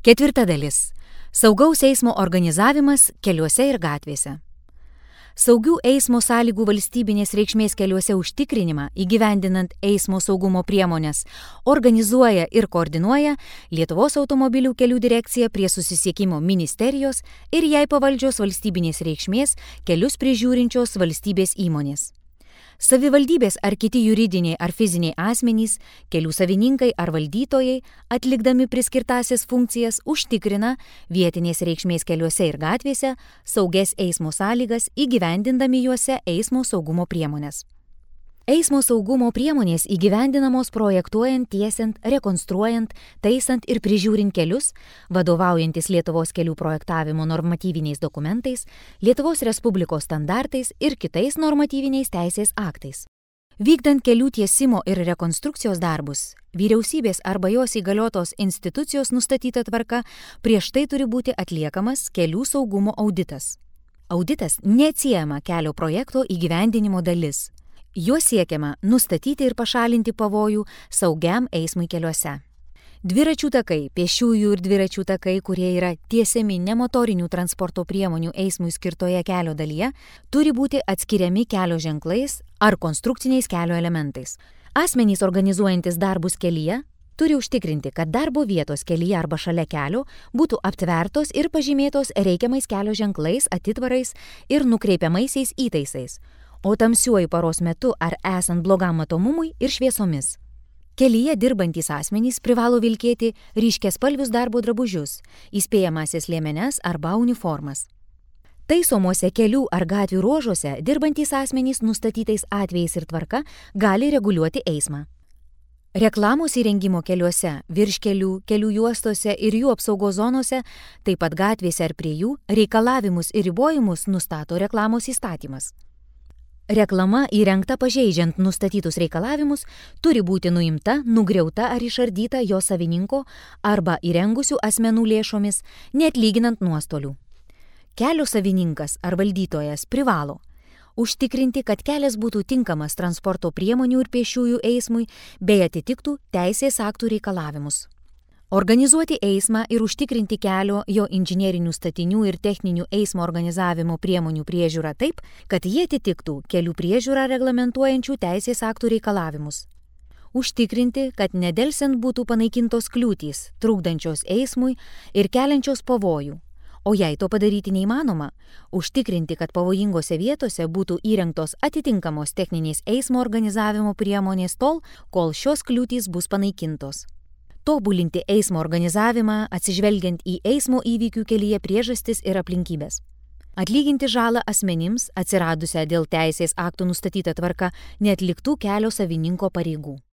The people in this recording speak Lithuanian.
Ketvirta dalis. Saugaus eismo organizavimas keliuose ir gatvėse. Saugių eismo sąlygų valstybinės reikšmės keliuose užtikrinimą įgyvendinant eismo saugumo priemonės organizuoja ir koordinuoja Lietuvos automobilių kelių direkcija prie Susisiekimo ministerijos ir jai pavaldžios valstybinės reikšmės kelius prižiūrinčios valstybės įmonės. Savivaldybės ar kiti juridiniai ar fiziniai asmenys, kelių savininkai ar valdytojai, atlikdami priskirtąsias funkcijas, užtikrina vietinės reikšmės keliuose ir gatvėse saugias eismo sąlygas įgyvendindami juose eismo saugumo priemonės. Eismo saugumo priemonės įgyvendinamos projektuojant, tiesiant, rekonstruojant, taisant ir prižiūrint kelius, vadovaujantis Lietuvos kelių projektavimo normatyviniais dokumentais, Lietuvos Respublikos standartais ir kitais normatyviniais teisės aktais. Vykdant kelių tiesimo ir rekonstrukcijos darbus, vyriausybės arba jos įgaliotos institucijos nustatyta tvarka prieš tai turi būti atliekamas kelių saugumo auditas. Auditas neatsiejama kelio projekto įgyvendinimo dalis. Juo siekiama nustatyti ir pašalinti pavojų saugiam eismui keliuose. Dviračių takai, pėsčiųjų ir dviračių takai, kurie yra tiesiami nemotorinių transporto priemonių eismui skirtoje kelio dalyje, turi būti atskiriami kelio ženklais ar konstrukciniais kelio elementais. Asmenys organizuojantis darbus kelyje turi užtikrinti, kad darbo vietos kelyje arba šalia kelio būtų aptvertos ir pažymėtos reikiamais kelio ženklais, atitvarais ir nukreipiamaisiais įtaisais, o tamsiuoju paros metu ar esant blogam matomumui ir šviesomis. Kelyje dirbantys asmenys privalo vilkėti ryškiaspalvius darbo drabužius, įspėjamąsias liemenes arba uniformas. Taisomuose kelių ar gatvių ruožuose dirbantys asmenys nustatytais atvejais ir tvarka gali reguliuoti eismą. Reklamos įrengimo keliuose, virškelių, kelių juostose ir jų apsaugos zonose, taip pat gatvėse ar prie jų, reikalavimus ir ribojimus nustato reklamos įstatymas. Reklama įrengta pažeidžiant nustatytus reikalavimus turi būti nuimta, nugriauta ar išardyta jo savininko arba įrengusių asmenų lėšomis, neatlyginant nuostolių. Kelio savininkas ar valdytojas privalo užtikrinti, kad kelias būtų tinkamas transporto priemonių ir pėsčiųjų eismui bei atitiktų teisės aktų reikalavimus. Organizuoti eismą ir užtikrinti kelio, jo inžinerinių statinių ir techninių eismo organizavimo priemonių priežiūrą taip, kad jie atitiktų kelių priežiūrą reglamentuojančių teisės aktų reikalavimus. Užtikrinti, kad nedelsiant būtų panaikintos kliūtys, trukdančios eismui ir keliančios pavojų. O jei to padaryti neįmanoma, užtikrinti, kad pavojingose vietose būtų įrengtos atitinkamos techninės eismo organizavimo priemonės tol, kol šios kliūtys bus panaikintos. Tobulinti eismo organizavimą, atsižvelgiant į eismo įvykių kelyje priežastis ir aplinkybės. Atlyginti žalą asmenims, atsiradusią dėl teisės aktų nustatyta tvarka, neatliktų kelio savininko pareigų.